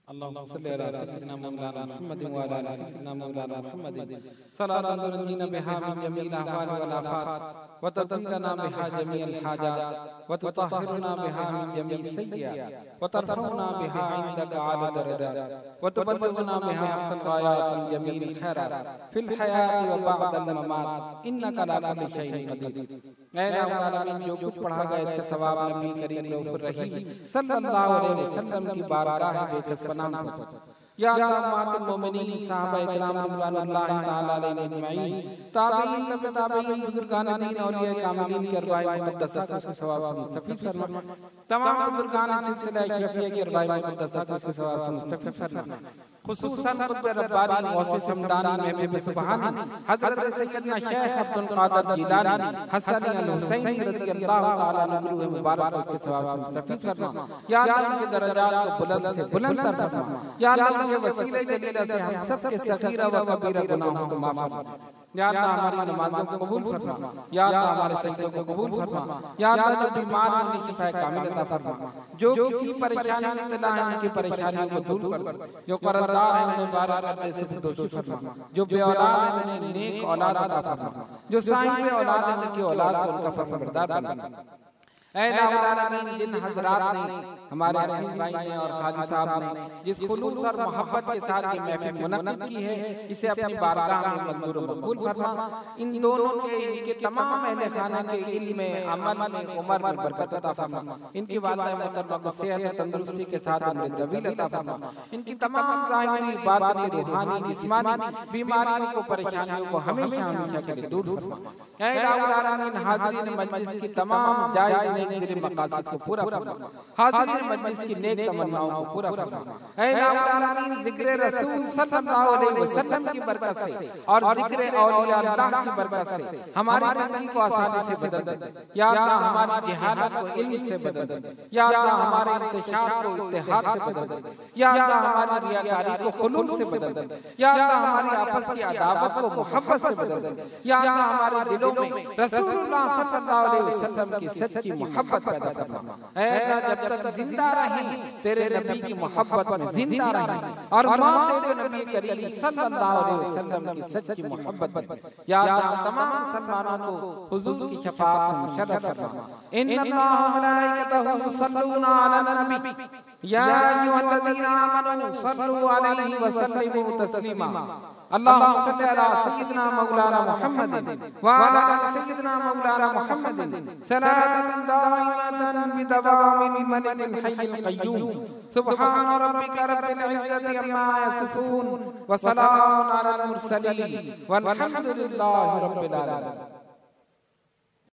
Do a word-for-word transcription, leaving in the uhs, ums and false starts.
اللهم صل على سيدنا مولانا محمد وعلى آل سيدنا مولانا محمد صلاة تنجينا بها من جميع الأهوال والآفات وتقضي بها جميع الحاجات وتطهرنا بها من جميع السيئات وترفعنا بها عندك أعلى الدرجات وتبلغنا بها أقصى الغايات من جميع الخيرات في الحياة وبعد الممات إنك على كل شيء قدير. اے العالمین، جو کچھ پڑھا گیا اس کا ثواب نبی کریم رؤوف الرحیم صلی اللہ علیہ وسلم کی بارگاہ بے کس پناہ ہو. یا اللہ امہات المومنین، صحابہ اکرام رضوان اللہ تعالی علیہم اجمعین، تابعین تبع تابعین، بزرگان دین، اولیاء کاملین کی ارواح مقدسات سے اس کے ثواب سے مستفید فرما. تمام بزرگان سلسلہ شفیع کی ارواح مقدسات سے اس کے ثواب سے مستفید فرما. خصوصاً قطب ربانی غوث سمدانی محبوب سبحانی حضرت سیدنا شیخ عبد القادر جیلانی حسنی الحسینی رضی اللہ تعالیٰ عنہ روح مبارک اس کے ثواب سے مستفید فرما. یا اللہ ان کے درجات کو بلند سے بلند تر فرما. یا اللہ ان کے وسیلہ جلیلہ سے ہم سب کے صغیرہ و کبیرہ گناہوں کو معاف فرما. یا اللہ ہماری نمازوں کو قبول فرما. یا اللہ ہمارے سجدوں کو قبول فرما. یا اللہ جو بیمار ہیں انہیں شفا کامل عطا فرما. جو کسی پریشانی میں مبتلا ہیں ان کی پریشانیوں کو دور کر. جو قرضدار ہیں انہیں بار بار سے دوشی فرما. جو بے اولاد ہیں انہیں نیک اولاد عطا فرما. جو صاحب اولاد ہیں ان کی اولاد کو ان کا فرمانبردار بنا. اے العالمین، جن حضرات نے ہمارے حفیظ بھائی نے اور خالی صاحب نے جس خلوص اور محبت کے ساتھ یہ محفل منعقد کی ہے، اسے اپنی بارگاہ میں منظور و مقبول فرما. ان دونوں کے ان کے تمام اہل خانہ کے علم میں، عمل میں، عمر میں برکت عطا فرما. ان کی والدہ محترمہ کو صحت تندرستی کے ساتھ عمر طویل عطا فرما. ان کی تمام ظاہری، باطنی، روحانی، جسمانی بیماریوں کو، پریشانیوں کو ہمیشہ ہمیشہ کے لیے دور فرما. اے العالمین، حاضرین مجلس کی تمام جائز دل مقاصد کو پورا فرما. حاضرین مجلس کی نیک تمناؤں کو پورا فرما. اے العالمین، ذکر رسول صلی اللہ علیہ وسلم کی برکت سے اور ذکر اولیاء اللہ کی برکت سے ہماری زندگی کو آسانی سے بدل دے. یا اللہ ہماری جہالت کو علم سے بدل دے. یا اللہ ہمارے انتشار کو اتحاد سے بدل دے. یا اللہ ہماری ریاکاری کو خلوص سے بدل دے. یا اللہ ہماری آپس کی عداوت کو محبت سے بدل دے. یا اللہ ہمارے دلوں میں رسول اللہ صلی اللہ علیہ وسلم کی سچی محبت پیدا فرما. اے اللہ جب تک زندہ رہیں تیرے نبی کی محبت میں زندہ رہیں اور ماں تیرے نبی کریم صلی اللہ علیہ وسلم کی سچی محبت میں. یا اللہ تمام مسلمانوں کو حضور کی شفاعت سے مشرف فرما. ان اللہ و ملائکتہ یصلون علی النبی یا ایھا الذین آمنوا صلوا علیہ وسلموا تسلیما. اللهم صل على سيدنا مولانا محمد وعلى آل سيدنا مولانا محمد صلاة دائمة بدوام الملك الحي القيوم. سبحان ربك رب العزة عما يصفون وسلام على المرسلين والحمد لله رب العالمين.